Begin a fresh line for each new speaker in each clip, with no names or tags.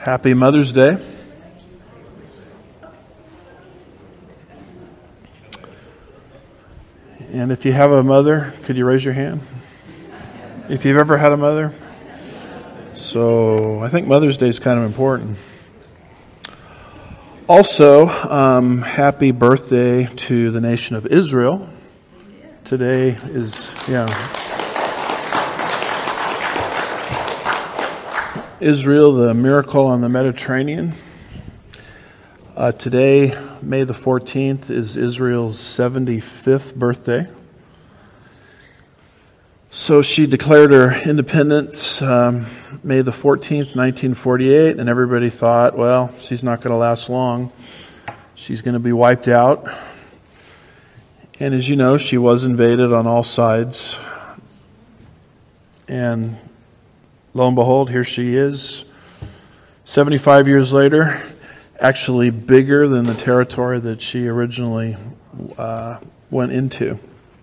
Happy Mother's Day. And if you have a mother, could you raise your hand? If you've ever had a mother. So I think Mother's Day is kind of important. Also, happy birthday to the nation of Israel. Today is, Israel, the miracle on the Mediterranean. Today, May the 14th, is Israel's 75th birthday. So she declared her independence May the 14th, 1948, and everybody thought, well, she's not going to last long. She's going to be wiped out. And as you know, she was invaded on all sides. And lo and behold, here she is, 75 years later, actually bigger than the territory that she originally went into.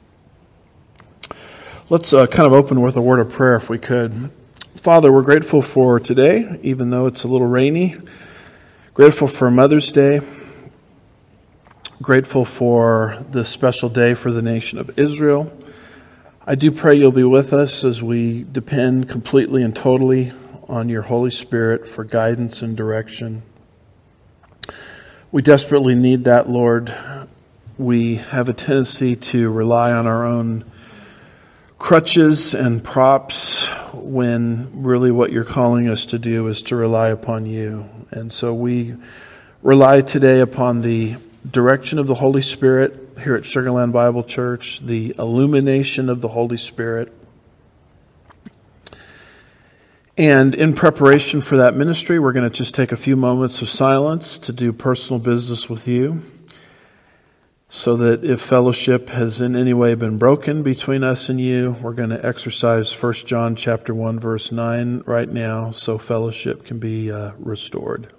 Let's kind of open with a word of prayer if we could. Father, we're grateful for today, even though it's a little rainy. Grateful for Mother's Day. Grateful for this special day for the nation of Israel. I do pray you'll be with us as we depend completely and totally on your Holy Spirit for guidance and direction. We desperately need that, Lord. We have a tendency to rely on our own crutches and props when really what you're calling us to do is to rely upon you. And so we rely today upon the direction of the Holy Spirit here at Sugar Land Bible Church, the illumination of the Holy Spirit. And in preparation for that ministry, we're going to just take a few moments of silence to do personal business with you, so that if fellowship has in any way been broken between us and you, we're going to exercise 1 John chapter 1, verse 9 right now, so fellowship can be restored.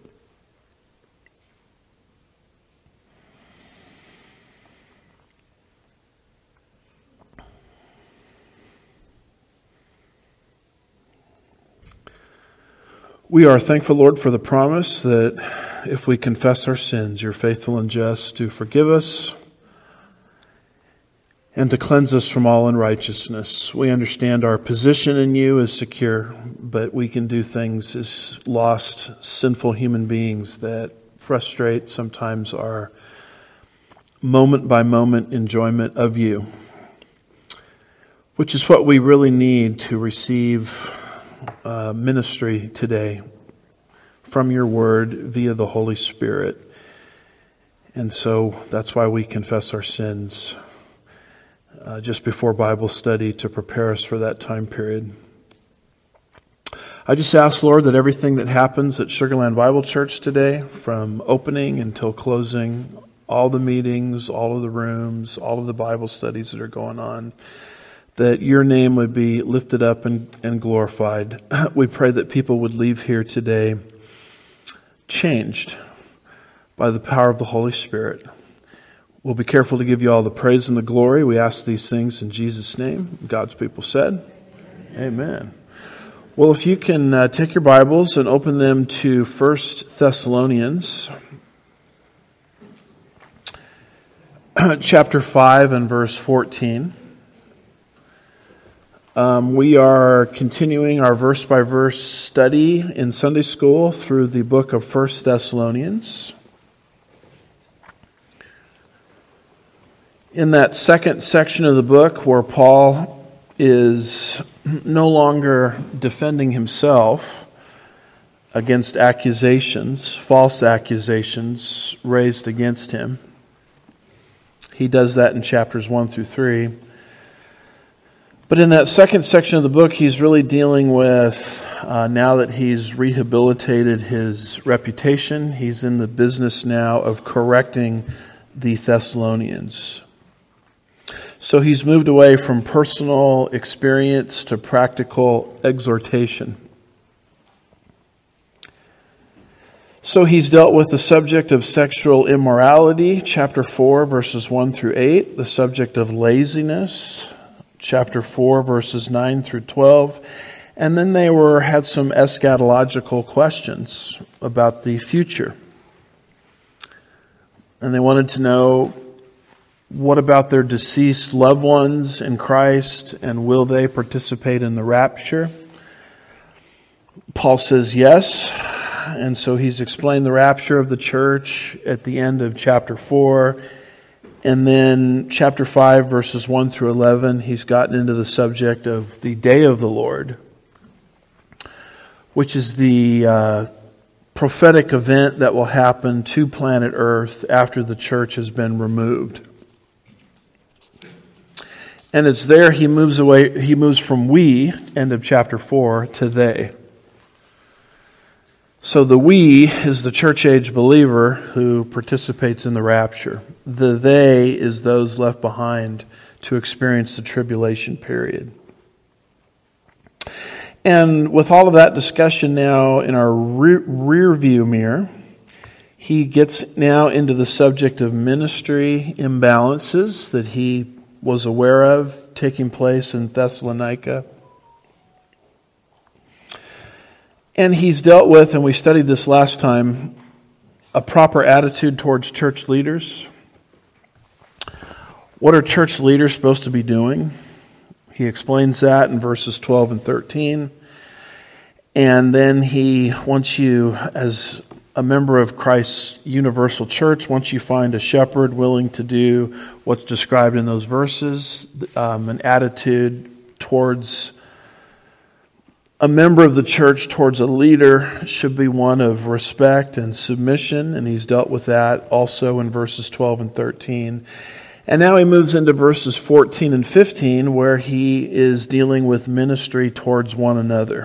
We are thankful, Lord, for the promise that if we confess our sins, you're faithful and just to forgive us and to cleanse us from all unrighteousness. We understand our position in you is secure, but we can do things as lost, sinful human beings that frustrate sometimes our moment-by-moment enjoyment of you, which is what we really need to receive ministry today from your word via the Holy Spirit. And so that's why we confess our sins just before Bible study to prepare us for that time period. I just ask, Lord, that everything that happens at Sugar Land Bible Church today, from opening until closing, all the meetings, all of the rooms, all of the Bible studies that are going on, that your name would be lifted up and glorified. We pray that people would leave here today changed by the power of the Holy Spirit. We'll be careful to give you all the praise and the glory. We ask these things in Jesus' name. God's people said, Amen. Well, if you can take your Bibles and open them to 1 Thessalonians chapter 5 and verse 14. We are continuing our verse-by-verse study in Sunday school through the book of 1 Thessalonians. In that second section of the book where Paul is no longer defending himself against accusations, false accusations raised against him. He does that in chapters 1 through 3. But in that second section of the book, he's really dealing with, now that he's rehabilitated his reputation, he's in the business now of correcting the Thessalonians. So he's moved away from personal experience to practical exhortation. So he's dealt with the subject of sexual immorality, chapter 4, verses 1 through 8, the subject of laziness, chapter 4, verses 9 through 12, and then they had some eschatological questions about the future. And they wanted to know, what about their deceased loved ones in Christ, and will they participate in the rapture? Paul says yes, and so he's explained the rapture of the church at the end of chapter 4. And then chapter 5, verses 1 through 11, he's gotten into the subject of the day of the Lord, which is the prophetic event that will happen to planet Earth after the church has been removed. And it's there he moves from we, end of chapter 4, to they. So the we is the church age believer who participates in the rapture. The they is those left behind to experience the tribulation period. And with all of that discussion now in our rear view mirror, he gets now into the subject of ministry imbalances that he was aware of taking place in Thessalonica. And he's dealt with, and we studied this last time, a proper attitude towards church leaders. What are church leaders supposed to be doing? He explains that in verses 12 and 13. And then he wants you, as a member of Christ's universal church, once you find a shepherd willing to do what's described in those verses, an attitude towards a member of the church towards a leader should be one of respect and submission, and he's dealt with that also in verses 12 and 13. And now he moves into verses 14 and 15, where he is dealing with ministry towards one another.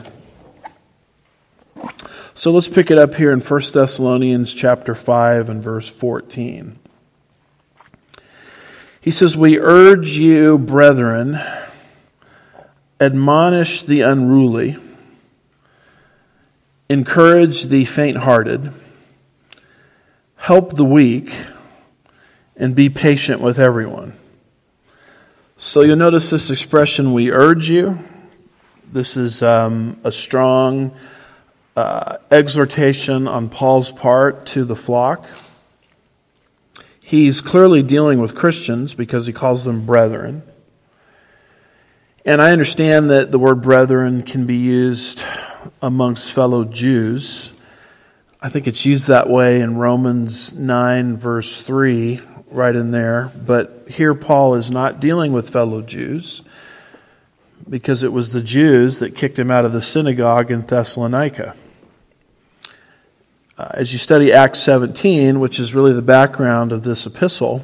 So let's pick it up here in 1 Thessalonians chapter 5 and verse 14. He says, "We urge you, brethren, admonish the unruly, encourage the faint-hearted, help the weak, and be patient with everyone." So you'll notice this expression, "we urge you." This is a strong exhortation on Paul's part to the flock. He's clearly dealing with Christians because he calls them brethren. And I understand that the word brethren can be used amongst fellow Jews. I think it's used that way in Romans 9 verse 3, right in there. But here Paul is not dealing with fellow Jews, because it was the Jews that kicked him out of the synagogue in Thessalonica. As you study Acts 17, which is really the background of this epistle,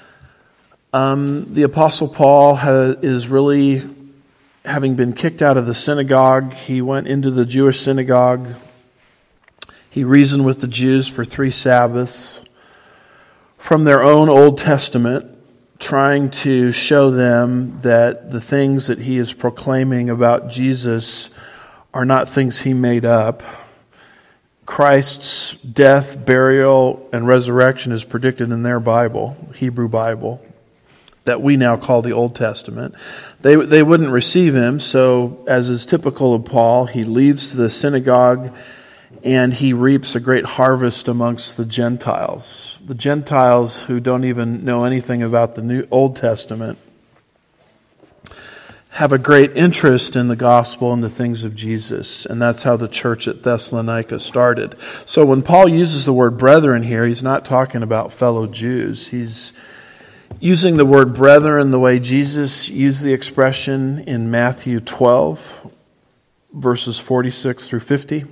the Apostle Paul is really, having been kicked out of the synagogue, he went into the Jewish synagogue. He reasoned with the Jews for 3 Sabbaths from their own Old Testament, trying to show them that the things that he is proclaiming about Jesus are not things he made up. Christ's death, burial, and resurrection is predicted in their Bible, Hebrew Bible, that we now call the Old Testament. They wouldn't receive him, so as is typical of Paul, he leaves the synagogue and he reaps a great harvest amongst the Gentiles. The Gentiles who don't even know anything about the Old Testament have a great interest in the gospel and the things of Jesus. And that's how the church at Thessalonica started. So when Paul uses the word brethren here, he's not talking about fellow Jews. He's using the word brethren the way Jesus used the expression in Matthew 12, verses 46 through 50,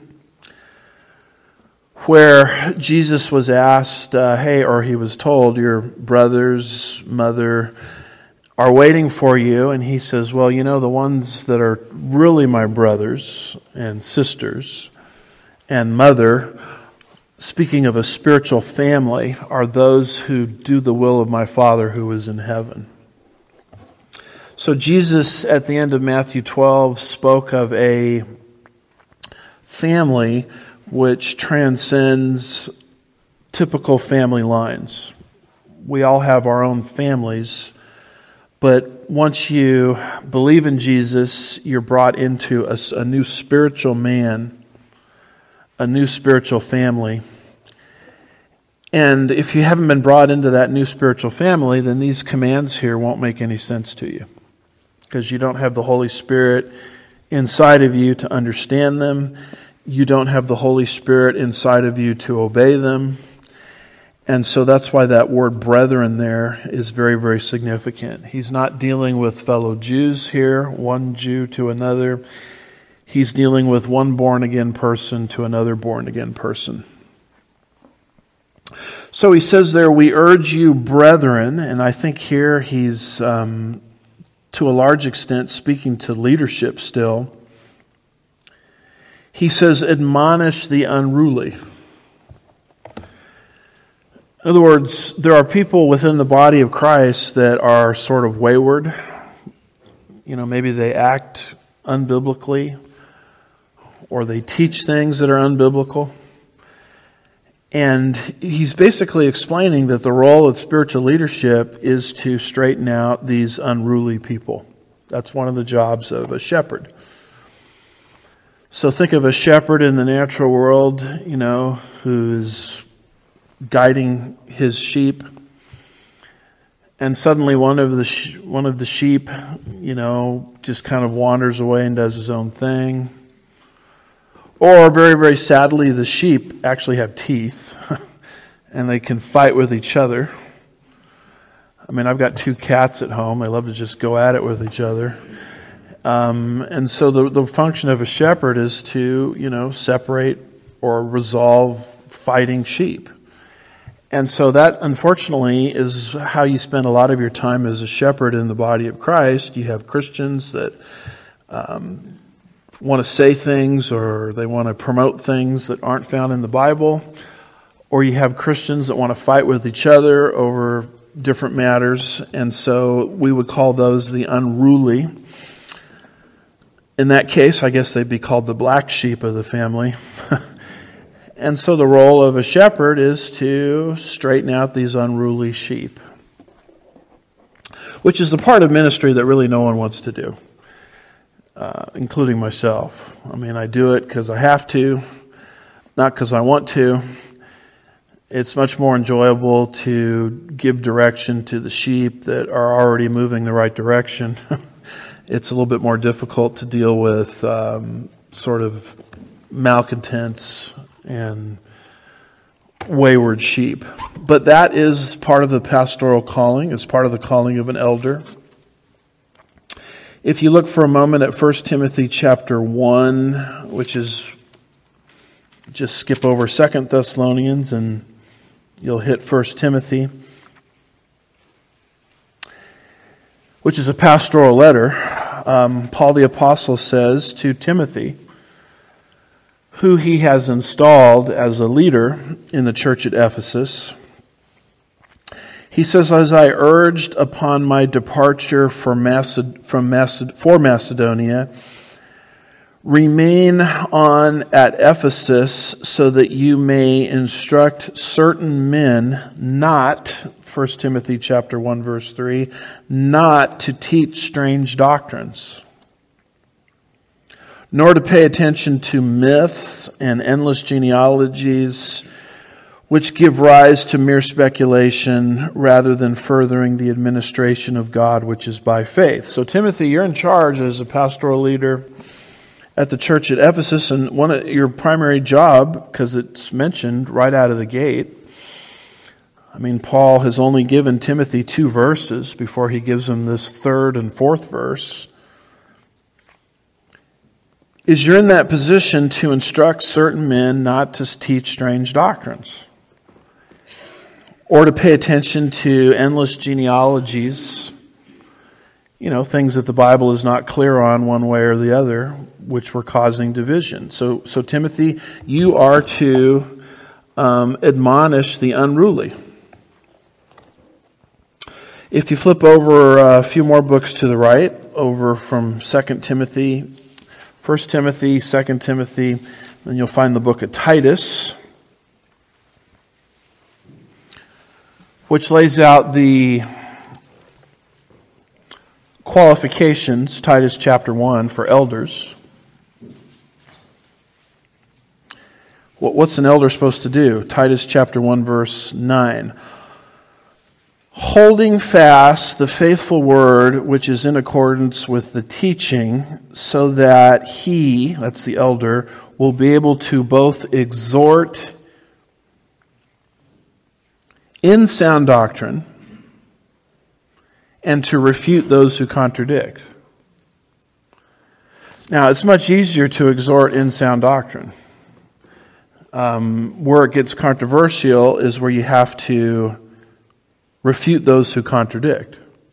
where Jesus was asked, or he was told, your brothers, mother are waiting for you. And he says, well, the ones that are really my brothers and sisters and mother, speaking of a spiritual family, are those who do the will of my Father who is in heaven. So Jesus, at the end of Matthew 12, spoke of a family which transcends typical family lines. We all have our own families, but once you believe in Jesus, you're brought into a new spiritual man, a new spiritual family. And if you haven't been brought into that new spiritual family, then these commands here won't make any sense to you, because you don't have the Holy Spirit inside of you to understand them. You don't have the Holy Spirit inside of you to obey them. And so that's why that word brethren there is very, very significant. He's not dealing with fellow Jews here, one Jew to another. He's dealing with one born-again person to another born-again person. So he says there, we urge you, brethren, and I think here he's, to a large extent, speaking to leadership still. He says, admonish the unruly. In other words, there are people within the body of Christ that are sort of wayward. Maybe they act unbiblically, or they teach things that are unbiblical. And he's basically explaining that the role of spiritual leadership is to straighten out these unruly people. That's one of the jobs of a shepherd. So think of a shepherd in the natural world, who's guiding his sheep, and suddenly one of the sheep, just kind of wanders away and does his own thing. Or very, very sadly, the sheep actually have teeth, and they can fight with each other. I've got 2 cats at home. They love to just go at it with each other. And so the function of a shepherd is to, separate or resolve fighting sheep. And so that, unfortunately, is how you spend a lot of your time as a shepherd in the body of Christ. You have Christians that want to say things, or they want to promote things that aren't found in the Bible. Or you have Christians that want to fight with each other over different matters. And so we would call those the unruly. In that case, I guess they'd be called the black sheep of the family. And so the role of a shepherd is to straighten out these unruly sheep, which is the part of ministry that really no one wants to do, including myself. I do it because I have to, not because I want to. It's much more enjoyable to give direction to the sheep that are already moving the right direction. It's a little bit more difficult to deal with sort of malcontents and wayward sheep. But that is part of the pastoral calling. It's part of the calling of an elder. If you look for a moment at 1 Timothy chapter 1, which is, just skip over 2 Thessalonians and you'll hit 1 Timothy, which is a pastoral letter. Paul the Apostle says to Timothy, who he has installed as a leader in the church at Ephesus. He says, as I urged upon my departure for Macedonia, remain on at Ephesus so that you may instruct certain men not, 1 Timothy chapter 1 verse 3, not to teach strange doctrines, nor to pay attention to myths and endless genealogies, which give rise to mere speculation rather than furthering the administration of God, which is by faith. So Timothy, you're in charge as a pastoral leader at the church at Ephesus, and one of your primary job, because it's mentioned right out of the gate, Paul has only given Timothy 2 verses before he gives him this 3rd and 4th verse, is you're in that position to instruct certain men not to teach strange doctrines, or to pay attention to endless genealogies, things that the Bible is not clear on one way or the other, which were causing division. So Timothy, you are to admonish the unruly. If you flip over a few more books to the right, over from 2 Timothy, 1 Timothy, 2 Timothy, then you'll find the book of Titus, which lays out the qualifications, Titus chapter 1, for elders. What's an elder supposed to do? Titus chapter 1, verse 9. Holding fast the faithful word which is in accordance with the teaching, so that he, that's the elder, will be able to both exhort in sound doctrine and to refute those who contradict. Now, it's much easier to exhort in sound doctrine. Where it gets controversial is where you have to refute those who contradict.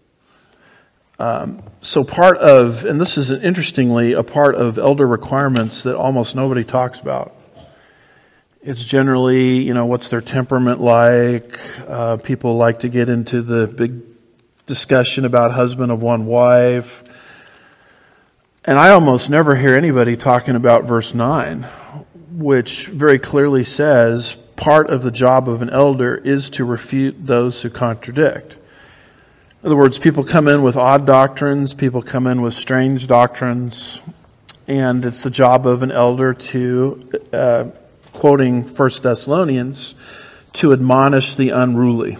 So part of, and this is interestingly a part of elder requirements that almost nobody talks about. It's generally, what's their temperament like? People like to get into the big discussion about husband of one wife. And I almost never hear anybody talking about verse 9, which very clearly says part of the job of an elder is to refute those who contradict. In other words, people come in with odd doctrines, people come in with strange doctrines, and it's the job of an elder to, quoting 1 Thessalonians, to admonish the unruly.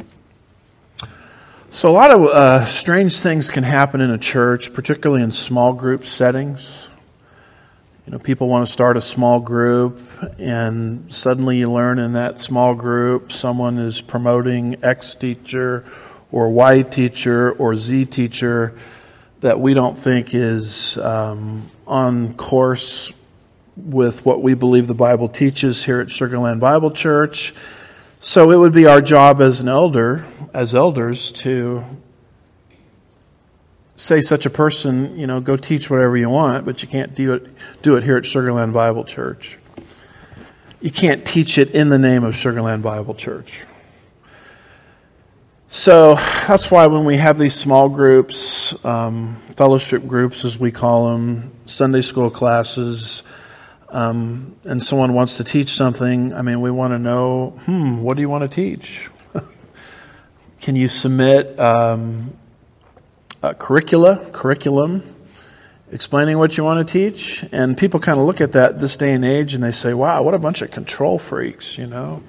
So a lot of strange things can happen in a church, particularly in small group settings. People want to start a small group, and suddenly you learn in that small group someone is promoting X teacher or Y teacher or Z teacher that we don't think is on course with what we believe the Bible teaches here at Sugar Land Bible Church. So it would be our job as elders, to say such a person, go teach whatever you want, but you can't do it here at Sugar Land Bible Church. You can't teach it in the name of Sugar Land Bible Church. So that's why when we have these small groups, fellowship groups as we call them, Sunday school classes, and someone wants to teach something, we want to know, what do you want to teach? Can you submit curriculum, explaining what you want to teach? And people kind of look at that this day and age and they say, wow, what a bunch of control freaks, boy,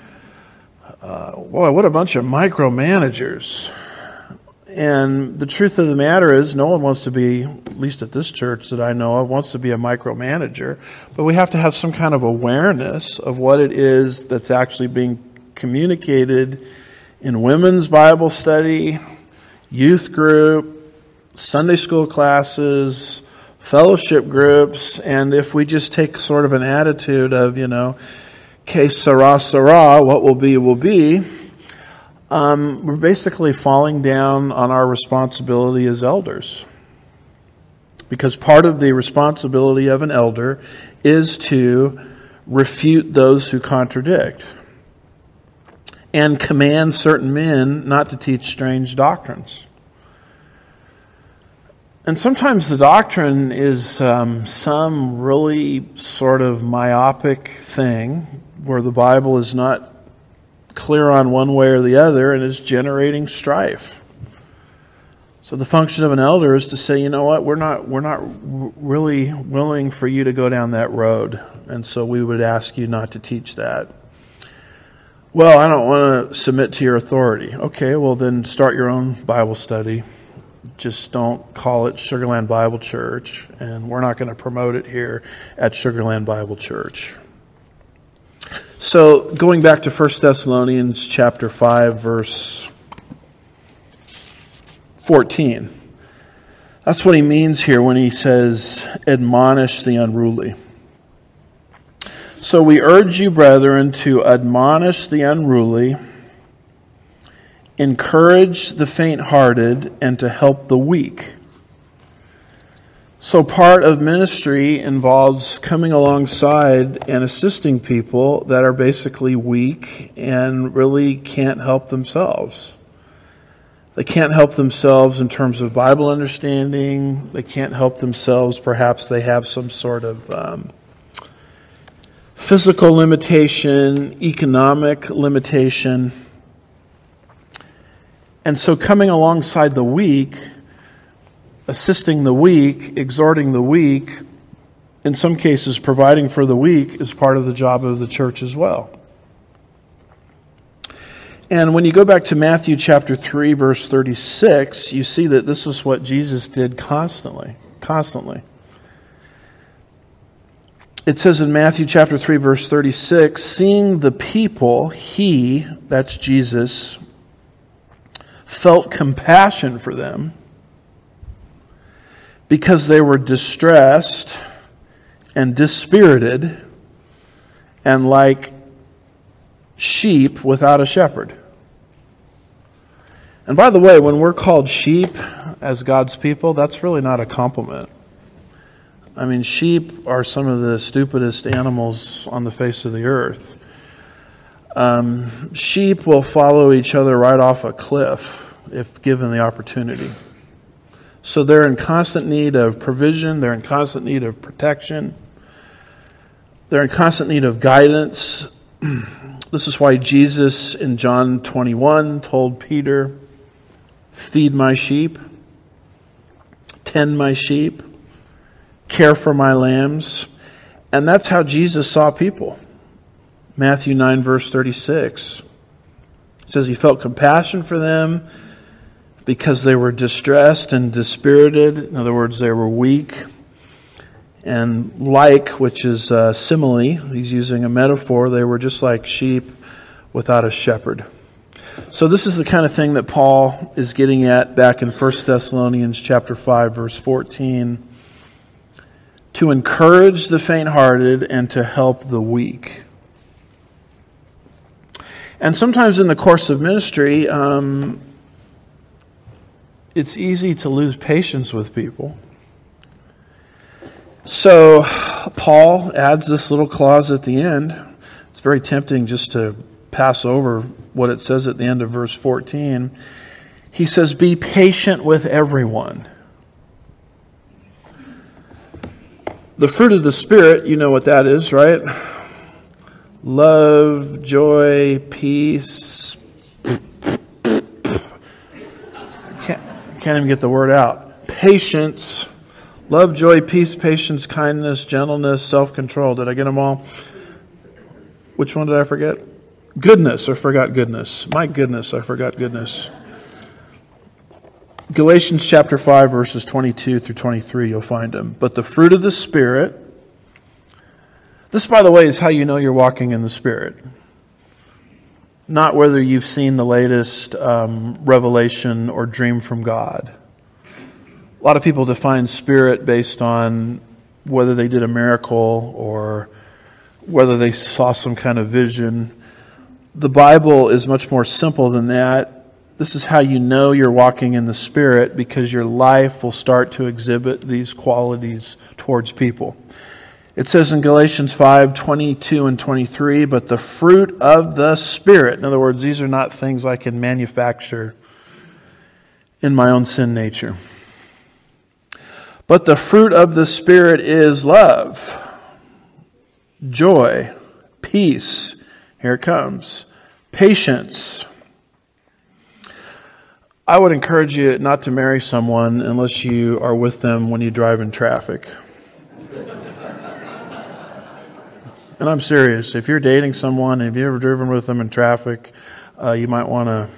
what a bunch of micromanagers. And the truth of the matter is, no one wants to be, at least at this church that I know of, wants to be a micromanager. But we have to have some kind of awareness of what it is that's actually being communicated in women's Bible study, youth group, Sunday school classes, fellowship groups. And if we just take sort of an attitude of, que sera, sera, what will be, we're basically falling down on our responsibility as elders. Because part of the responsibility of an elder is to refute those who contradict and command certain men not to teach strange doctrines. And sometimes the doctrine is some really sort of myopic thing where the Bible is not clear on one way or the other and is generating strife. So the function of an elder is to say, you know what, we're not really willing for you to go down that road, and so we would ask you not to teach that. Well, I don't want to submit to your authority. Okay, well then start your own Bible study. Just don't call it Sugar Land Bible Church, and we're not going to promote it here at Sugar Land Bible Church. So going back to 1 Thessalonians chapter 5, verse 14. That's what he means here when he says, admonish the unruly. So we urge you, brethren, to admonish the unruly, encourage the faint-hearted, and to help the weak. So part of ministry involves coming alongside and assisting people that are basically weak and really can't help themselves. They can't help themselves in terms of Bible understanding. They can't help themselves. Perhaps they have some sort of physical limitation, economic limitation. And so coming alongside the weak, assisting the weak, exhorting the weak, in some cases, providing for the weak is part of the job of the church as well. And when you go back to Matthew chapter 3, verse 36, you see that this is what Jesus did constantly. It says in Matthew chapter 3, verse 36, seeing the people, he, that's Jesus, felt compassion for them because they were distressed and dispirited and like sheep without a shepherd. And by the way, when we're called sheep as God's people, that's really not a compliment. I mean, sheep are some of the stupidest animals on the face of the earth. Sheep will follow each other right off a cliff if given the opportunity. So they're in constant need of provision. They're in constant need of protection. They're in constant need of guidance. This is why Jesus in John 21 told Peter, feed my sheep, tend my sheep, care for my lambs. And that's how Jesus saw people. Matthew 9, verse 36. It says he felt compassion for them because they were distressed and dispirited. In other words, they were weak. And like, which is a simile, he's using a metaphor, they were just like sheep without a shepherd. So this is the kind of thing that Paul is getting at back in 1 Thessalonians chapter 5, verse 14. To encourage the faint-hearted and to help the weak. And sometimes in the course of ministry, it's easy to lose patience with people. So Paul adds this little clause at the end. It's very tempting just to pass over what it says at the end of verse 14. He says, be patient with everyone. The fruit of the Spirit, you know what that is, right? Love, joy, peace. Can't even get the word out. Patience. Love, joy, peace, patience, kindness, gentleness, self-control. Did I get them all? Which one did I forget? Goodness. I forgot goodness. My goodness, I forgot goodness. Galatians chapter 5, verses 22 through 23, you'll find them. But the fruit of the Spirit, this, by the way, is how you know you're walking in the Spirit. Not whether you've seen the latest revelation or dream from God. A lot of people define Spirit based on whether they did a miracle or whether they saw some kind of vision. The Bible is much more simple than that. This is how you know you're walking in the Spirit, because your life will start to exhibit these qualities towards people. It says in Galatians 5, 22 and 23, but the fruit of the Spirit. In other words, these are not things I can manufacture in my own sin nature. But the fruit of the Spirit is love, joy, peace. Here it comes. Patience. I would encourage you not to marry someone unless you are with them when you drive in traffic. And I'm serious. If you're dating someone, if you've ever driven with them in traffic, you might want to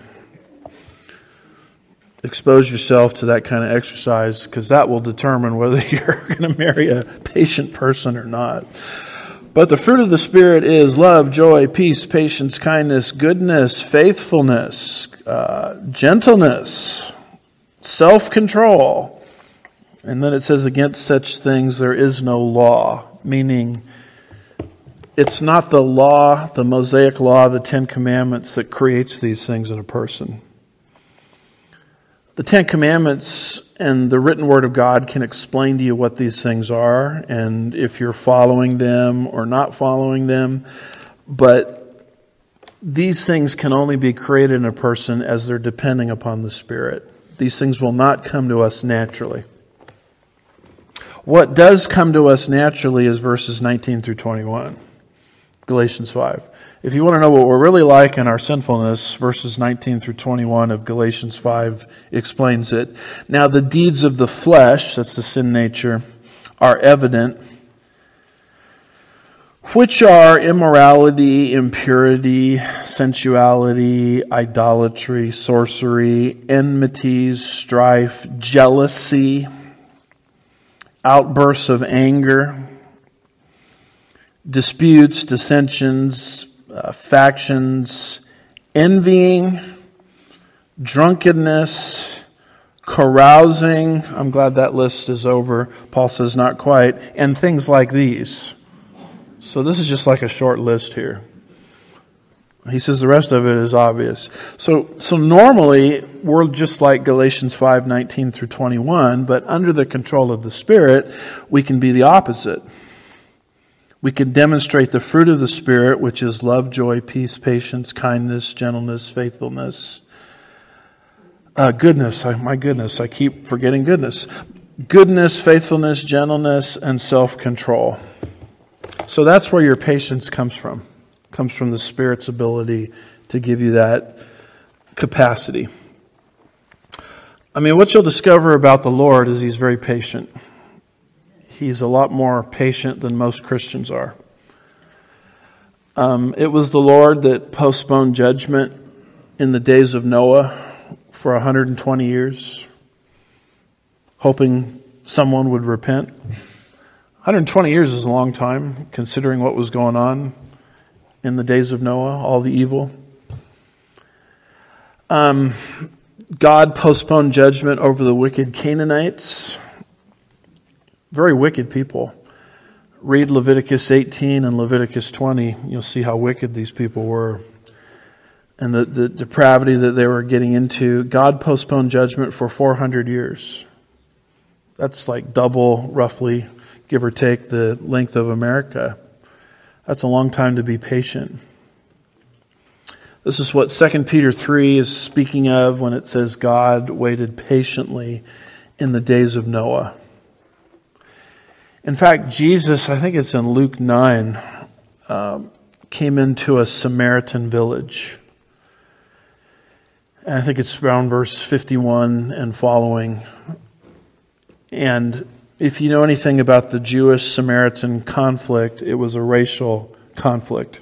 expose yourself to that kind of exercise, because that will determine whether you're going to marry a patient person or not. But the fruit of the Spirit is love, joy, peace, patience, kindness, goodness, faithfulness, gentleness, self-control. And then it says, against such things there is no law, meaning it's not the law, the Mosaic law, the Ten Commandments that creates these things in a person. The Ten Commandments and the written Word of God can explain to you what these things are and if you're following them or not following them. But these things can only be created in a person as they're depending upon the Spirit. These things will not come to us naturally. What does come to us naturally is verses 19 through 21. Galatians 5. If you want to know what we're really like in our sinfulness, verses 19 through 21 of Galatians 5 explains it. Now the deeds of the flesh, that's the sin nature, are evident, which are immorality, impurity, sensuality, idolatry, sorcery, enmities, strife, jealousy, outbursts of anger, disputes, dissensions, factions, envying, drunkenness, carousing. I'm glad that list is over. Paul says not quite. And things like these. So this is just like a short list here. He says the rest of it is obvious. So normally we're just like Galatians 5:19 through 21, but under the control of the Spirit, we can be the opposite. We can demonstrate the fruit of the Spirit, which is love, joy, peace, patience, kindness, gentleness, faithfulness, goodness. My goodness, I keep forgetting goodness. Goodness, faithfulness, gentleness, and self-control. So that's where your patience comes from. It comes from the Spirit's ability to give you that capacity. I mean, what you'll discover about the Lord is He's very patient. He's a lot more patient than most Christians are. It was the Lord that postponed judgment in the days of Noah for 120 years, hoping someone would repent. 120 years is a long time, considering what was going on in the days of Noah, all the evil. God postponed judgment over the wicked Canaanites. Very wicked people. Read Leviticus 18 and Leviticus 20. You'll see how wicked these people were and the depravity that they were getting into. God postponed judgment for 400 years. That's like double, roughly, give or take, the length of America. That's a long time to be patient. This is what 2 Peter 3 is speaking of when it says God waited patiently in the days of Noah. In fact, Jesus, I think it's in Luke 9, came into a Samaritan village. And I think it's around verse 51 and following. And if you know anything about the Jewish-Samaritan conflict, it was a racial conflict.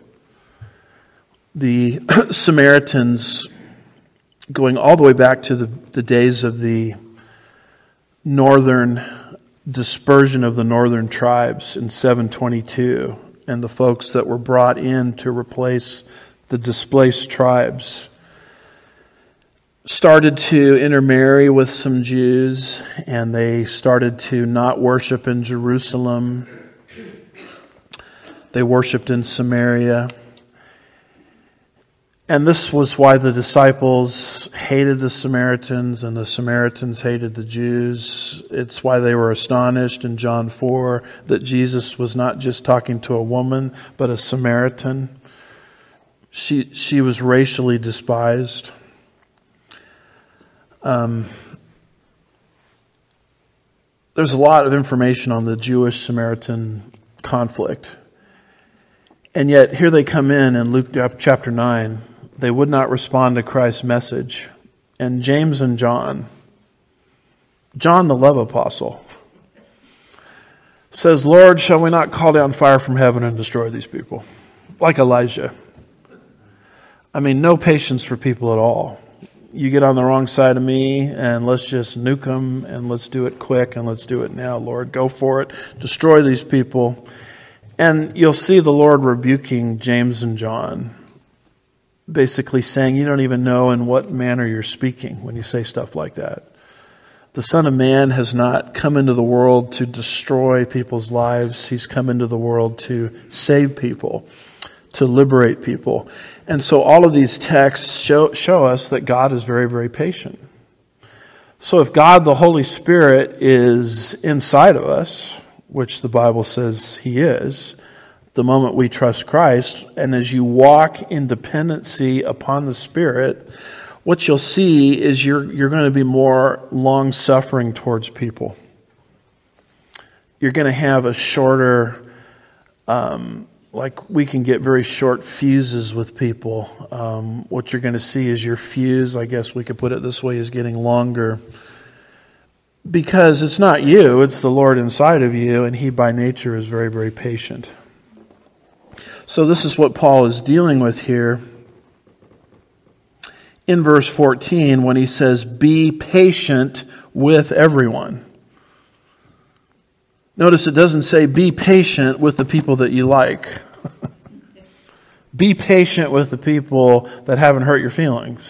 The Samaritans, going all the way back to the days of the northern dispersion of the northern tribes in 722, and the folks that were brought in to replace the displaced tribes, started to intermarry with some Jews, and they started to not worship in Jerusalem. They worshiped in Samaria. And this was why the disciples hated the Samaritans and the Samaritans hated the Jews. It's why they were astonished in John 4 that Jesus was not just talking to a woman, but a Samaritan. She was racially despised. There's a lot of information on the Jewish-Samaritan conflict. And yet, here they come in Luke chapter 9. They would not respond to Christ's message. And James and John the love apostle, says, Lord, shall we not call down fire from heaven and destroy these people? Like Elijah. I mean, no patience for people at all. You get on the wrong side of me, and let's just nuke them, and let's do it quick, and let's do it now, Lord. Go for it. Destroy these people. And you'll see the Lord rebuking James and John, basically saying, you don't even know in what manner you're speaking when you say stuff like that. The Son of Man has not come into the world to destroy people's lives. He's come into the world to save people, to liberate people. And so all of these texts show us that God is very, very patient. So if God, the Holy Spirit, is inside of us, which the Bible says He is, the moment we trust Christ, and as you walk in dependency upon the Spirit, what you'll see is you're going to be more long-suffering towards people. You're going to have a shorter, like we can get very short fuses with people. What you're going to see is your fuse, I guess we could put it this way, is getting longer. Because it's not you, it's the Lord inside of you, and He by nature is very, very patient. So this is what Paul is dealing with here in verse 14 when he says, be patient with everyone. Notice it doesn't say be patient with the people that you like. Be patient with the people that haven't hurt your feelings.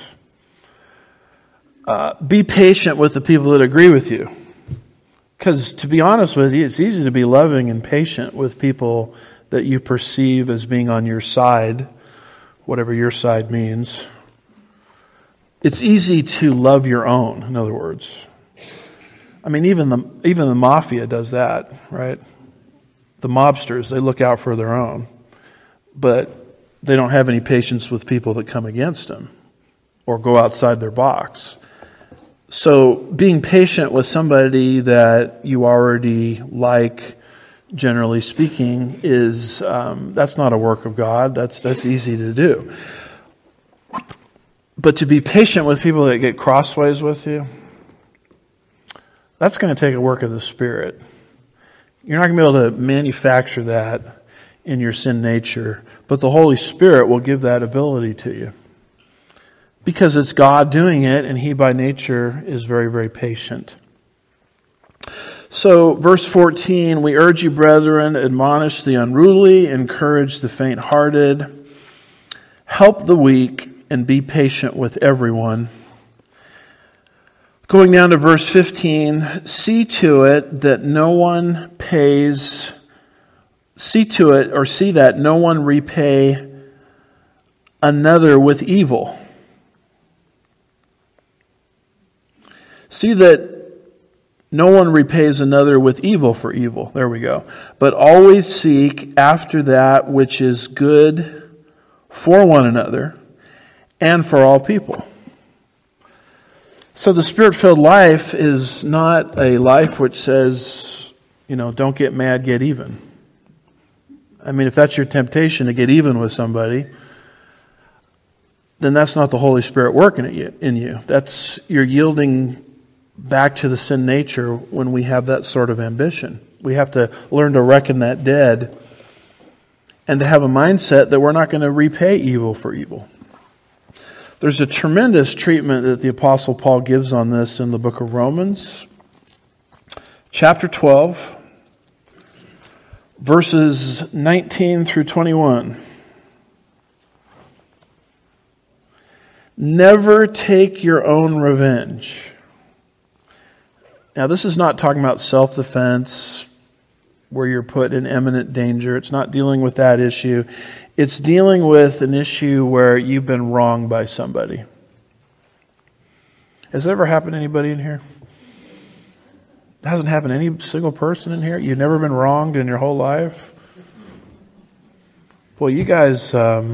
Be patient with the people that agree with you. Because to be honest with you, it's easy to be loving and patient with people that you perceive as being on your side, whatever your side means. It's easy to love your own, in other words. I mean, even the mafia does that, right? The mobsters, they look out for their own. But they don't have any patience with people that come against them or go outside their box. So being patient with somebody that you already like, generally speaking, is that's not a work of God. That's easy to do. But to be patient with people that get crossways with you, that's going to take a work of the Spirit. You're not going to be able to manufacture that in your sin nature, but the Holy Spirit will give that ability to you. Because it's God doing it, and He by nature is very, very patient. So, verse 14, we urge you, brethren, admonish the unruly, encourage the faint-hearted, help the weak, and be patient with everyone. Going down to verse 15, see to it that no one repay another with evil. See that no one repays another with evil for evil. There we go. But always seek after that which is good for one another and for all people. So the Spirit-filled life is not a life which says, don't get mad, get even. I mean, if that's your temptation to get even with somebody, then that's not the Holy Spirit working in you. You're yielding back to the sin nature when we have that sort of ambition. We have to learn to reckon that dead and to have a mindset that we're not going to repay evil for evil. There's a tremendous treatment that the Apostle Paul gives on this in the book of Romans, chapter 12, verses 19 through 21. Never take your own revenge. Now, this is not talking about self-defense where you're put in imminent danger. It's not dealing with that issue. It's dealing with an issue where you've been wronged by somebody. Has that ever happened to anybody in here? It hasn't happened to any single person in here? You've never been wronged in your whole life? Well, you guys,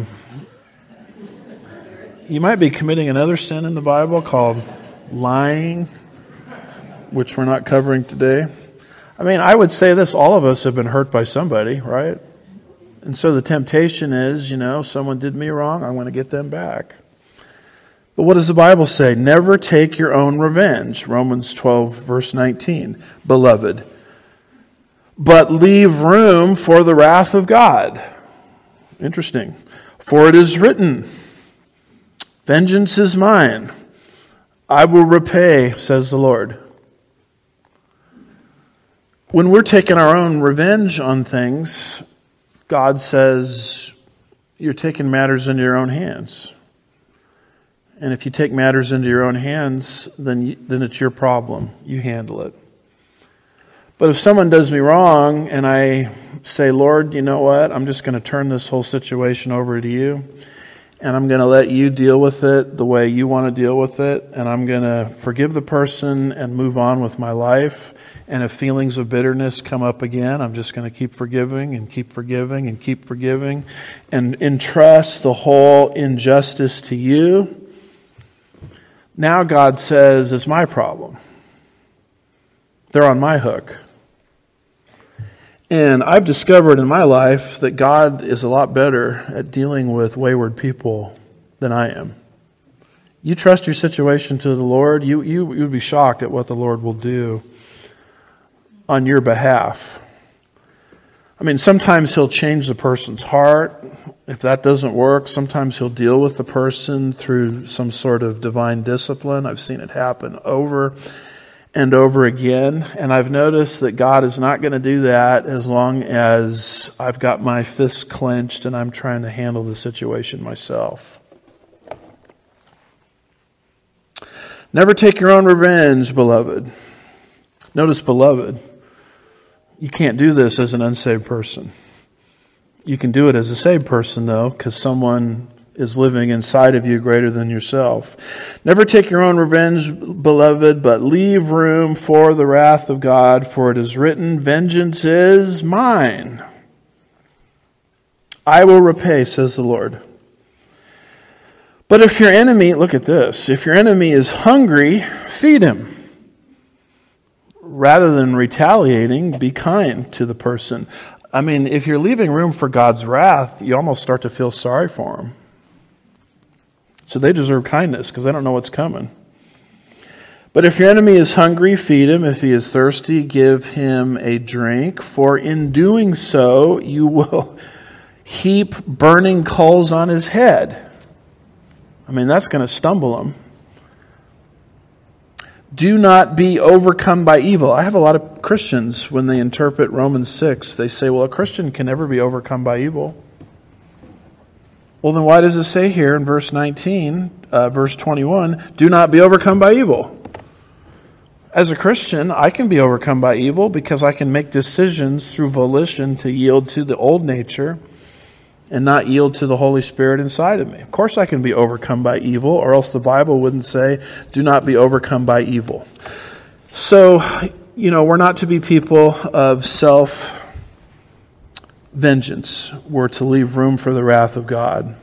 you might be committing another sin in the Bible called lying, which we're not covering today. I mean, I would say this, all of us have been hurt by somebody, right? And so the temptation is, someone did me wrong, I'm going to get them back. But what does the Bible say? Never take your own revenge. Romans 12, verse 19. Beloved, but leave room for the wrath of God. Interesting. For it is written, vengeance is mine, I will repay, says the Lord. When we're taking our own revenge on things, God says, you're taking matters into your own hands. And if you take matters into your own hands, then it's your problem. You handle it. But if someone does me wrong and I say, Lord, you know what? I'm just going to turn this whole situation over to you. And I'm going to let you deal with it the way you want to deal with it. And I'm going to forgive the person and move on with my life. And if feelings of bitterness come up again, I'm just going to keep forgiving and keep forgiving and keep forgiving and entrust the whole injustice to you. Now God says, it's my problem. They're on my hook. And I've discovered in my life that God is a lot better at dealing with wayward people than I am. You trust your situation to the Lord, you would be shocked at what the Lord will do on your behalf. I mean, sometimes he'll change the person's heart. If that doesn't work, sometimes he'll deal with the person through some sort of divine discipline. I've seen it happen over and over again. And I've noticed that God is not going to do that as long as I've got my fists clenched and I'm trying to handle the situation myself. Never take your own revenge, beloved. Notice, beloved. You can't do this as an unsaved person. You can do it as a saved person, though, because someone is living inside of you greater than yourself. Never take your own revenge, beloved, but leave room for the wrath of God, for it is written, vengeance is mine. I will repay, says the Lord. But if your enemy, look at this, if your enemy is hungry, feed him. Rather than retaliating, be kind to the person. I mean, if you're leaving room for God's wrath, you almost start to feel sorry for them. So they deserve kindness because they don't know what's coming. But if your enemy is hungry, feed him. If he is thirsty, give him a drink. For in doing so, you will heap burning coals on his head. I mean, that's going to stumble him. Do not be overcome by evil. I have a lot of Christians, when they interpret Romans 6, they say, well, a Christian can never be overcome by evil. Well, then why does it say here in verse 19, verse 21, do not be overcome by evil? As a Christian, I can be overcome by evil because I can make decisions through volition to yield to the old nature and not yield to the Holy Spirit inside of me. Of course I can be overcome by evil, or else the Bible wouldn't say, do not be overcome by evil. So, we're not to be people of self-vengeance. We're to leave room for the wrath of God.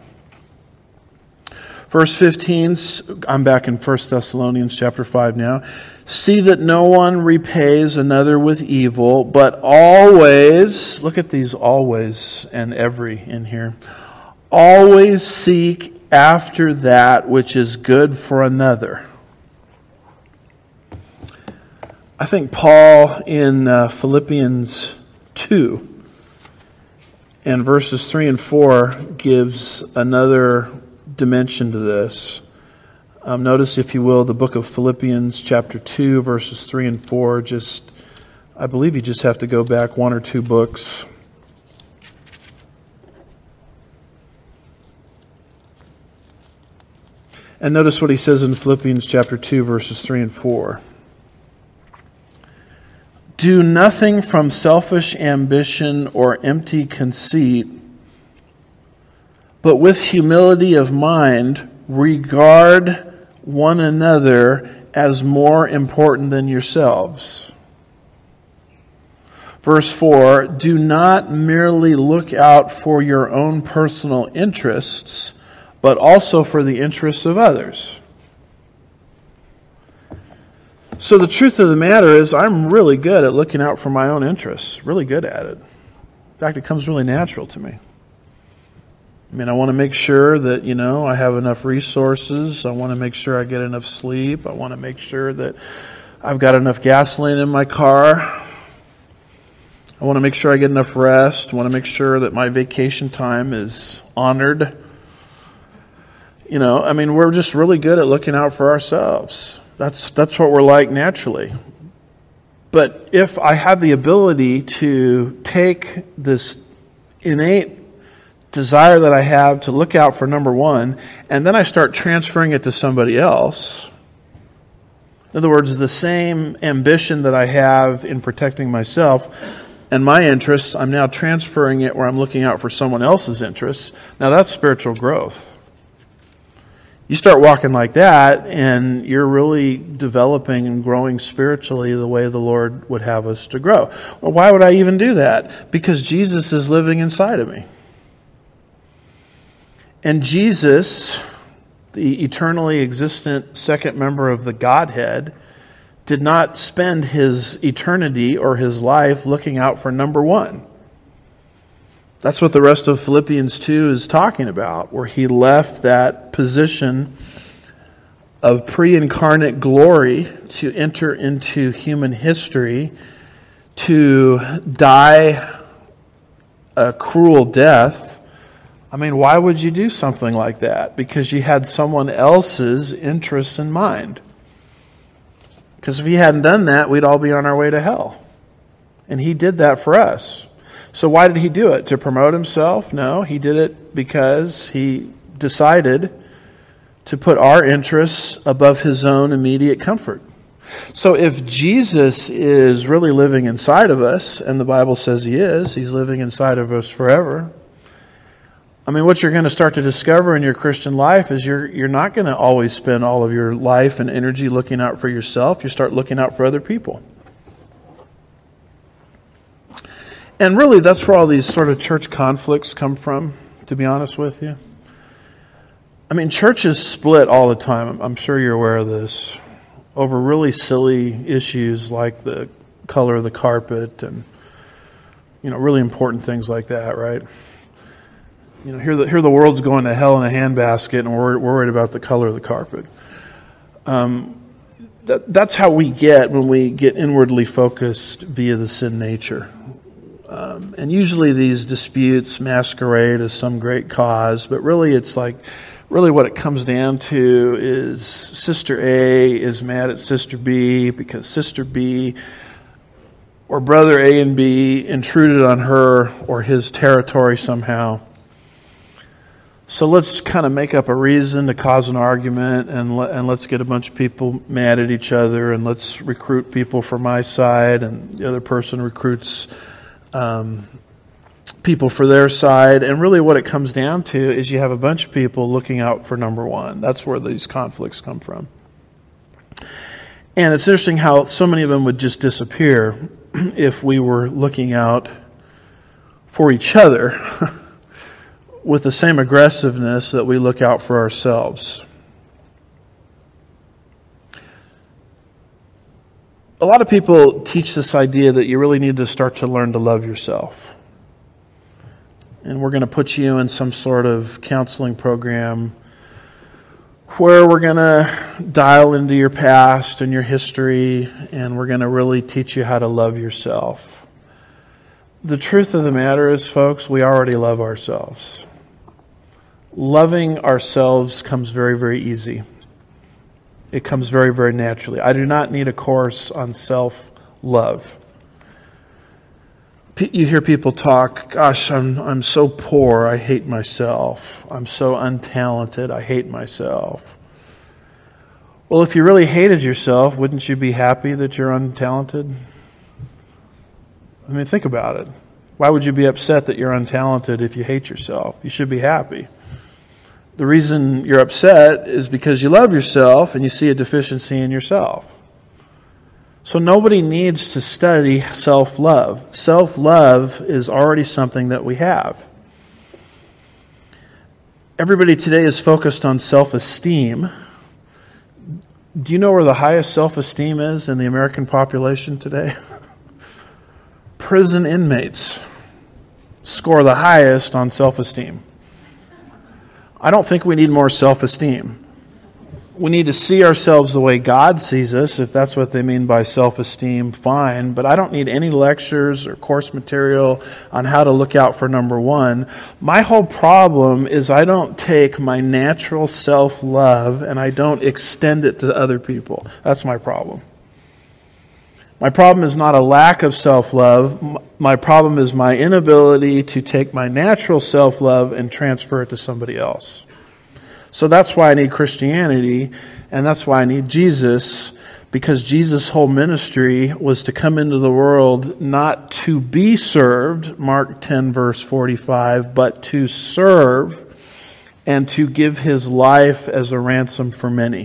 Verse 15, I'm back in 1 Thessalonians chapter 5 now. See that no one repays another with evil, but always, look at these always and every in here, always seek after that which is good for another. I think Paul in Philippians 2 and verses 3 and 4 gives another dimension to this. Notice, if you will, the book of Philippians chapter 2, verses 3 and 4. I believe you just have to go back one or two books. And notice what he says in Philippians chapter 2, verses 3 and 4. Do nothing from selfish ambition or empty conceit, but with humility of mind, regard one another as more important than yourselves. Verse 4, do not merely look out for your own personal interests, but also for the interests of others. So the truth of the matter is, I'm really good at looking out for my own interests. Really good at it. In fact, it comes really natural to me. I mean, I want to make sure that, I have enough resources. I want to make sure I get enough sleep. I want to make sure that I've got enough gasoline in my car. I want to make sure I get enough rest. I want to make sure that my vacation time is honored. We're just really good at looking out for ourselves. That's what we're like naturally. But if I have the ability to take this innate desire that I have to look out for number one, and then I start transferring it to somebody else. In other words, the same ambition that I have in protecting myself and my interests, I'm now transferring it where I'm looking out for someone else's interests. Now that's spiritual growth. You start walking like that, and you're really developing and growing spiritually the way the Lord would have us to grow. Well, why would I even do that? Because Jesus is living inside of me. And Jesus, the eternally existent second member of the Godhead, did not spend his eternity or his life looking out for number one. That's what the rest of Philippians 2 is talking about, where he left that position of pre-incarnate glory to enter into human history, to die a cruel death, I mean, why would you do something like that? Because you had someone else's interests in mind. Because if he hadn't done that, we'd all be on our way to hell. And he did that for us. So why did he do it? To promote himself? No, he did it because he decided to put our interests above his own immediate comfort. So if Jesus is really living inside of us, and the Bible says he is, he's living inside of us forever, I mean, what you're going to start to discover in your Christian life is you're not going to always spend all of your life and energy looking out for yourself. You start looking out for other people. And really, that's where all these sort of church conflicts come from, to be honest with you. I mean, churches split all the time. I'm sure you're aware of this, over really silly issues like the color of the carpet and, really important things like that, right? Here the world's going to hell in a handbasket, and we're worried about the color of the carpet. That's how we get when we get inwardly focused via the sin nature. And usually these disputes masquerade as some great cause, but really it's really what it comes down to is Sister A is mad at Sister B because Sister B or Brother A and B intruded on her or his territory somehow. So let's kind of make up a reason to cause an argument, and let's get a bunch of people mad at each other, and let's recruit people for my side, and the other person recruits people for their side. And really what it comes down to is you have a bunch of people looking out for number one. That's where these conflicts come from. And it's interesting how so many of them would just disappear if we were looking out for each other with the same aggressiveness that we look out for ourselves. A lot of people teach this idea that you really need to start to learn to love yourself. And we're going to put you in some sort of counseling program where we're going to dial into your past and your history, and we're going to really teach you how to love yourself. The truth of the matter is, folks, we already love ourselves. Loving ourselves comes very, very easy. It comes very, very naturally. I do not need a course on self-love. You hear people talk, gosh, I'm so poor, I hate myself. I'm so untalented, I hate myself. Well, if you really hated yourself, wouldn't you be happy that you're untalented? I mean, think about it. Why would you be upset that you're untalented if you hate yourself? You should be happy. The reason you're upset is because you love yourself and you see a deficiency in yourself. So nobody needs to study self-love. Self-love is already something that we have. Everybody today is focused on self-esteem. Do you know where the highest self-esteem is in the American population today? Prison inmates score the highest on self-esteem. I don't think we need more self-esteem. We need to see ourselves the way God sees us. If that's what they mean by self-esteem, fine. But I don't need any lectures or course material on how to look out for number one. My whole problem is I don't take my natural self-love and I don't extend it to other people. That's my problem. My problem is not a lack of self-love. My problem is my inability to take my natural self-love and transfer it to somebody else. So that's why I need Christianity, and that's why I need Jesus, because Jesus' whole ministry was to come into the world not to be served, Mark 10 verse 45, but to serve and to give his life as a ransom for many.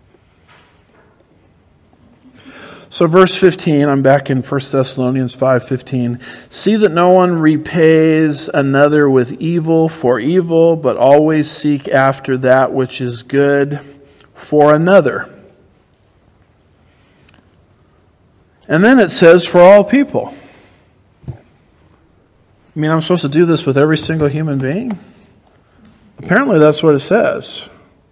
So verse 15, I'm back in 1 Thessalonians 5:15. See that no one repays another with evil for evil, but always seek after that which is good for another. And then it says, for all people. I mean, I'm supposed to do this with every single human being? Apparently that's what it says.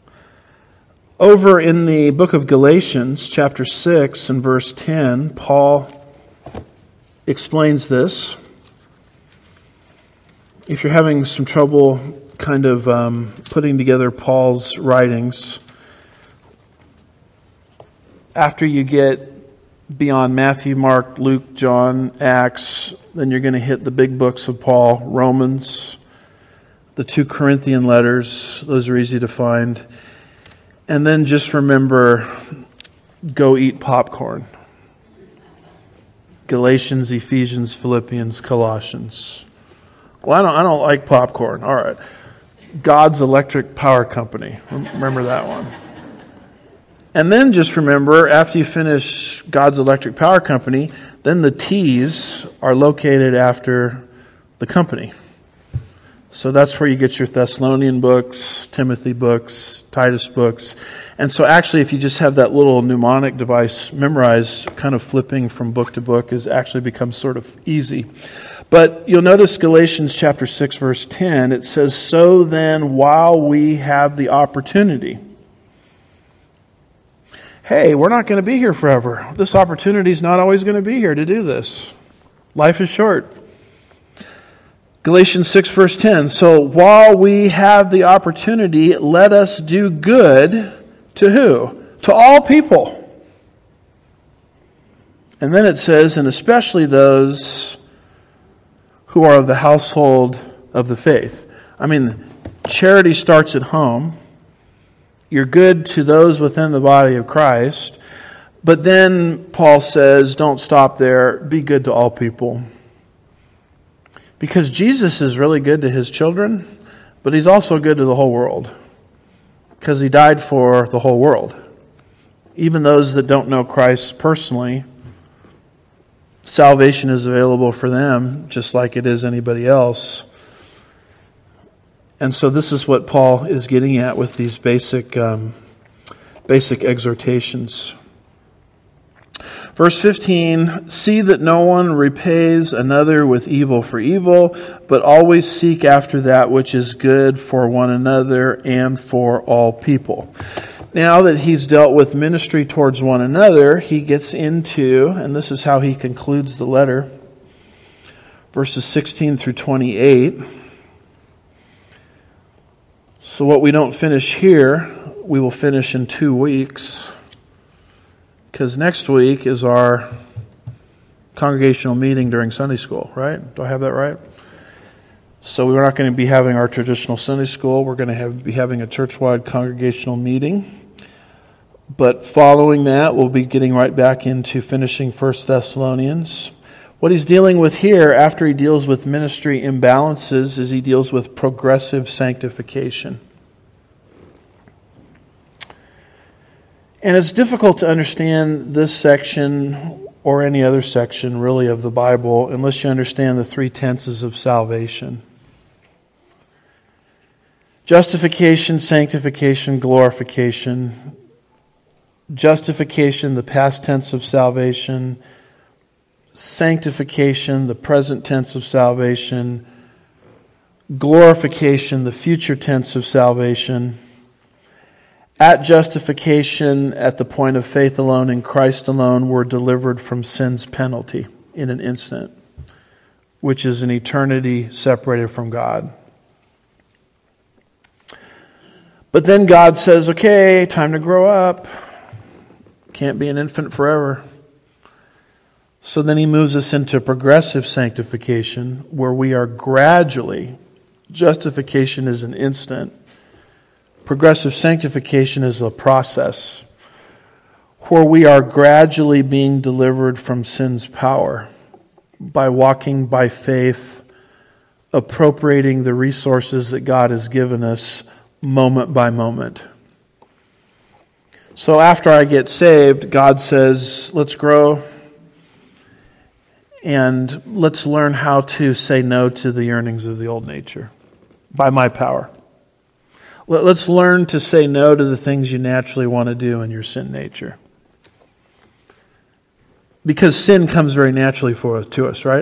Over in the book of Galatians, chapter 6 and verse 10, Paul explains this. if you're having some trouble kind of putting together Paul's writings, after you get beyond Matthew, Mark, Luke, John, Acts, then you're going to hit the big books of Paul, Romans, the 2 Corinthian letters. Those are easy to find. And then just remember, go eat popcorn. Galatians, Ephesians, Philippians, Colossians. Well, I don't like popcorn. All right. God's Electric Power Company. Remember that one. And then just remember, after you finish God's Electric Power Company, then the T's are located after the company. So that's where you get your Thessalonian books, Timothy books, Titus books. And so actually, if you just have that little mnemonic device memorized, kind of flipping from book to book is actually becomes sort of easy. But you'll notice Galatians chapter 6, verse 10, it says, "So then, while we have the opportunity..." Hey, we're not going to be here forever. This opportunity is not always going to be here to do this. Life is short. Galatians 6, verse 10, "So while we have the opportunity, let us do good..." To who? To all people. And then it says, "and especially those who are of the household of the faith." I mean, charity starts at home. You're good to those within the body of Christ. But then Paul says, don't stop there. Be good to all people. Because Jesus is really good to his children, but he's also good to the whole world. Because he died for the whole world. Even those that don't know Christ personally, salvation is available for them just like it is anybody else. And so this is what Paul is getting at with these basic exhortations. Verse 15, "See that no one repays another with evil for evil, but always seek after that which is good for one another and for all people." Now that he's dealt with ministry towards one another, he gets into, and this is how he concludes the letter, verses 16 through 28. So what we don't finish here, we will finish in 2 weeks. Because next week is our congregational meeting during Sunday school, right? Do I have that right? So we're not going to be having our traditional Sunday school. We're going to be having a church-wide congregational meeting. But following that, we'll be getting right back into finishing 1 Thessalonians. What he's dealing with here, after he deals with ministry imbalances, is he deals with progressive sanctification. And it's difficult to understand this section or any other section, really, of the Bible unless you understand the 3 tenses of salvation. Justification, sanctification, glorification. Justification, the past tense of salvation. Sanctification, the present tense of salvation. Glorification, the future tense of salvation. At justification, at the point of faith alone in Christ alone, we're delivered from sin's penalty in an instant, which is an eternity separated from God. But then God says, okay, time to grow up. Can't be an infant forever. So then he moves us into progressive sanctification, where we are gradually, justification is an instant, progressive sanctification is a process where we are gradually being delivered from sin's power by walking by faith, appropriating the resources that God has given us moment by moment. So after I get saved, God says, let's grow and let's learn how to say no to the yearnings of the old nature by my power. Let's learn to say no to the things you naturally want to do in your sin nature. Because sin comes very naturally to us, right?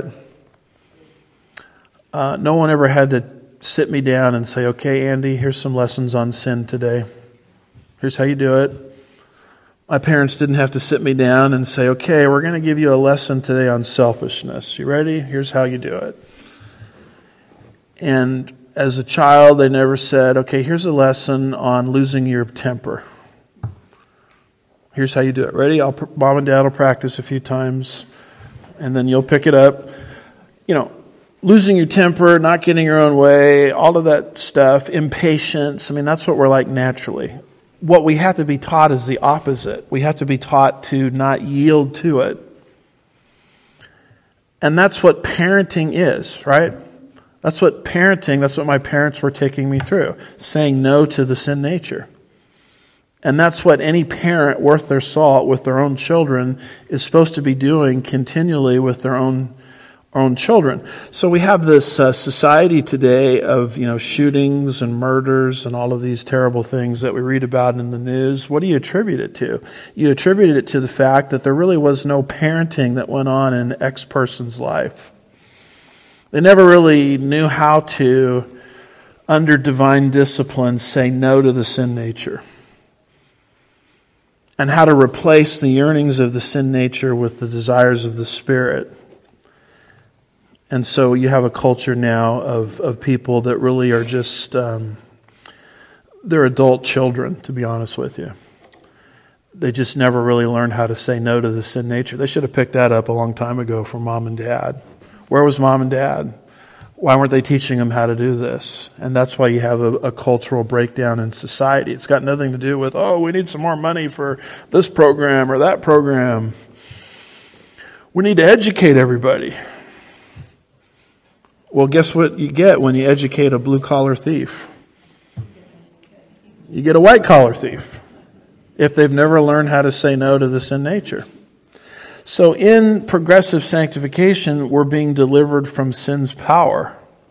No one ever had to sit me down and say, okay, Andy, here's some lessons on sin today. Here's how you do it. My parents didn't have to sit me down and say, okay, we're going to give you a lesson today on selfishness. You ready? Here's how you do it. And as a child, they never said, okay, here's a lesson on losing your temper. Here's how you do it. Ready? Mom and Dad will practice a few times, and then you'll pick it up. Losing your temper, not getting your own way, all of that stuff, impatience. That's what we're like naturally. What we have to be taught is the opposite. We have to be taught to not yield to it. And that's what parenting is, right? That's what my parents were taking me through, saying no to the sin nature. And that's what any parent worth their salt with their own children is supposed to be doing continually with their own children. So we have this society today of shootings and murders and all of these terrible things that we read about in the news. What do you attribute it to? You attribute it to the fact that there really was no parenting that went on in X person's life. They never really knew how to, under divine discipline, say no to the sin nature, and how to replace the yearnings of the sin nature with the desires of the Spirit. And so you have a culture now of people that really are just, they're adult children, to be honest with you. They just never really learned how to say no to the sin nature. They should have picked that up a long time ago from Mom and Dad. Where was Mom and Dad? Why weren't they teaching them how to do this? And that's why you have a cultural breakdown in society. It's got nothing to do with, we need some more money for this program or that program. We need to educate everybody. Well, guess what you get when you educate a blue-collar thief? You get a white-collar thief if they've never learned how to say no to the sin nature. So in progressive sanctification, we're being delivered from sin's power.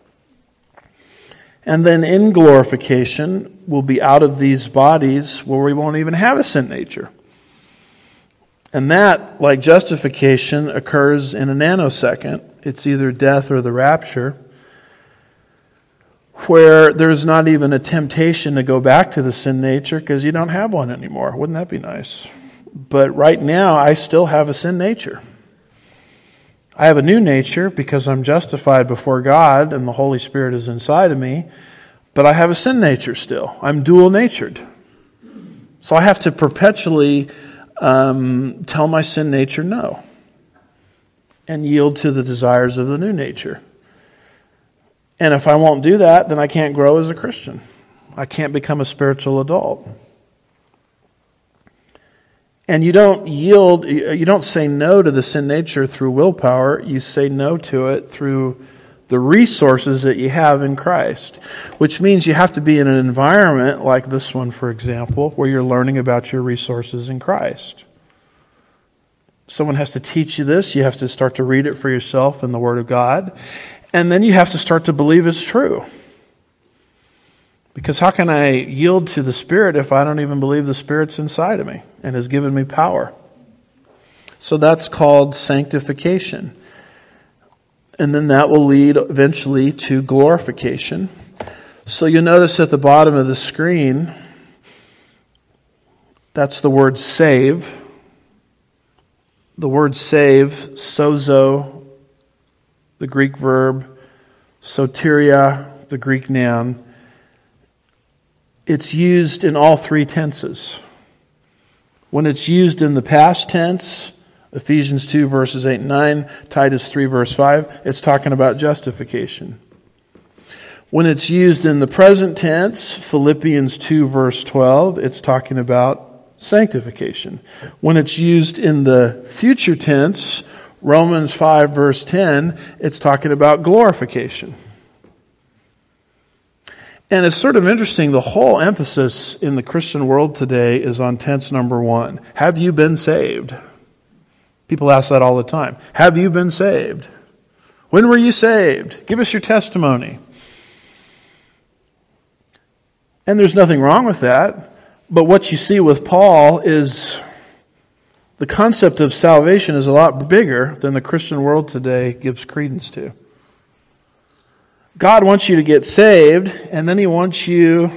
And then in glorification, we'll be out of these bodies where we won't even have a sin nature. And that, like justification, occurs in a nanosecond. It's either death or the rapture, where there's not even a temptation to go back to the sin nature because you don't have one anymore. Wouldn't that be nice? But right now, I still have a sin nature. I have a new nature because I'm justified before God and the Holy Spirit is inside of me, but I have a sin nature still. I'm dual-natured. So I have to perpetually tell my sin nature no and yield to the desires of the new nature. And if I won't do that, then I can't grow as a Christian. I can't become a spiritual adult. And you don't say no to the sin nature through willpower. You say no to it through the resources that you have in Christ, which means you have to be in an environment like this one, for example, where you're learning about your resources in Christ. Someone has to teach you this. You have to start to read it for yourself in the Word of God. And then you have to start to believe it's true. Because how can I yield to the Spirit if I don't even believe the Spirit's inside of me and has given me power? So that's called sanctification. And then that will lead eventually to glorification. So you'll notice at the bottom of the screen, that's the word save. The word save, sozo, the Greek verb, soteria, the Greek noun. It's used in all three tenses. When it's used in the past tense, Ephesians 2 verses 8 and 9, Titus 3 verse 5, it's talking about justification. When it's used in the present tense, Philippians 2 verse 12, it's talking about sanctification. When it's used in the future tense, Romans 5 verse 10, it's talking about glorification. And it's sort of interesting, the whole emphasis in the Christian world today is on tense number 1. Have you been saved? People ask that all the time. Have you been saved? When were you saved? Give us your testimony. And there's nothing wrong with that. But what you see with Paul is the concept of salvation is a lot bigger than the Christian world today gives credence to. God wants you to get saved, and then He wants you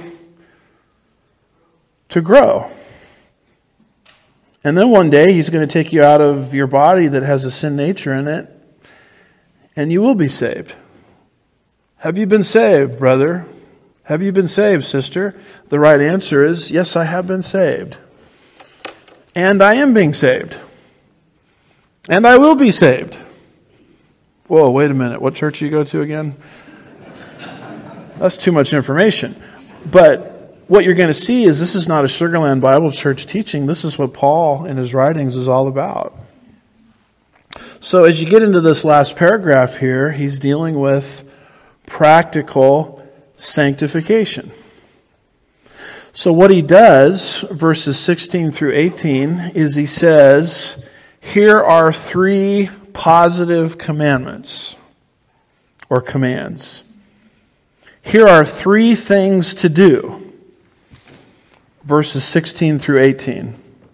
to grow. And then one day He's going to take you out of your body that has a sin nature in it, and you will be saved. Have you been saved, brother? Have you been saved, sister? The right answer is, yes, I have been saved. And I am being saved. And I will be saved. Whoa, wait a minute. What church do you go to again? That's too much information. But what you're going to see is this is not a Sugarland Bible Church teaching. This is what Paul in his writings is all about. So as you get into this last paragraph here, he's dealing with practical sanctification. So what he does, verses 16 through 18, is he says, here are 3 positive commandments or commands. Here are 3 things to do. Verses 16 through 18.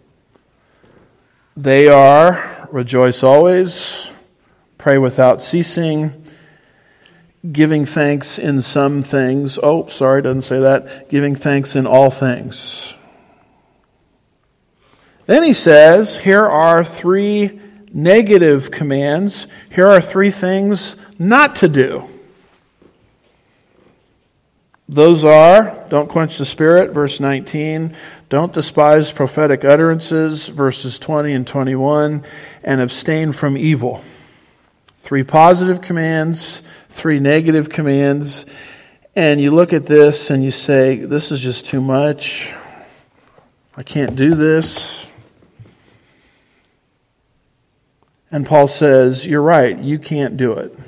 They are, rejoice always, pray without ceasing, giving thanks in some things. Oh, sorry, doesn't say that. Giving thanks in all things. Then he says, here are 3 negative commands. Here are 3 things not to do. Those are, don't quench the spirit, verse 19. Don't despise prophetic utterances, verses 20 and 21. And abstain from evil. 3 positive commands, 3 negative commands. And you look at this and you say, this is just too much. I can't do this. And Paul says, you're right, you can't do it.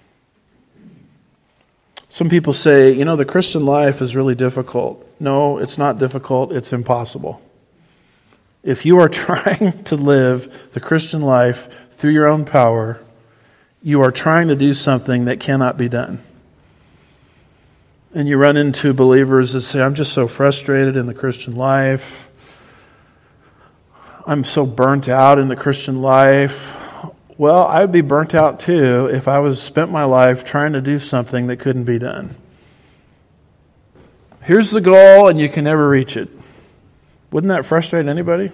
Some people say, the Christian life is really difficult. No, it's not difficult, it's impossible. If you are trying to live the Christian life through your own power, you are trying to do something that cannot be done. And you run into believers that say, I'm just so frustrated in the Christian life. I'm so burnt out in the Christian life. Well, I'd be burnt out too if I spent my life trying to do something that couldn't be done. Here's the goal and you can never reach it. Wouldn't that frustrate anybody?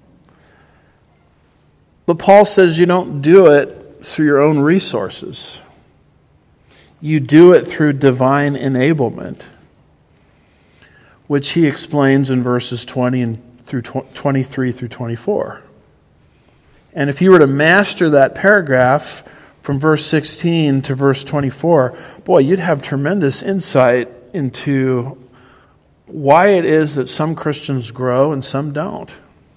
But Paul says you don't do it through your own resources. You do it through divine enablement, which he explains in verses 20 and through 23 through 24. And if you were to master that paragraph from verse 16 to verse 24, boy, you'd have tremendous insight into why it is that some Christians grow and some don't.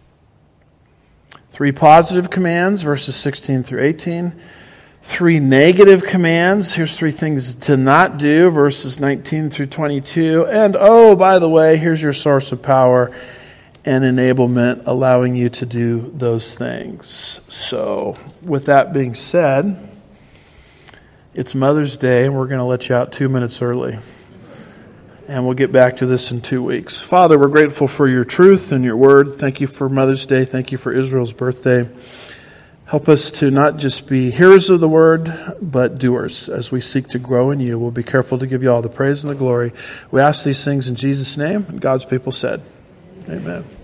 3 positive commands, verses 16 through 18. 3 negative commands. Here's 3 things to not do, verses 19 through 22. And oh, by the way, here's your source of power and enablement, allowing you to do those things. So, with that being said, it's Mother's Day, and we're going to let you out 2 minutes early. And we'll get back to this in 2 weeks. Father, we're grateful for your truth and your word. Thank you for Mother's Day. Thank you for Israel's birthday. Help us to not just be hearers of the word, but doers as we seek to grow in you. We'll be careful to give you all the praise and the glory. We ask these things in Jesus' name, and God's people said, amen.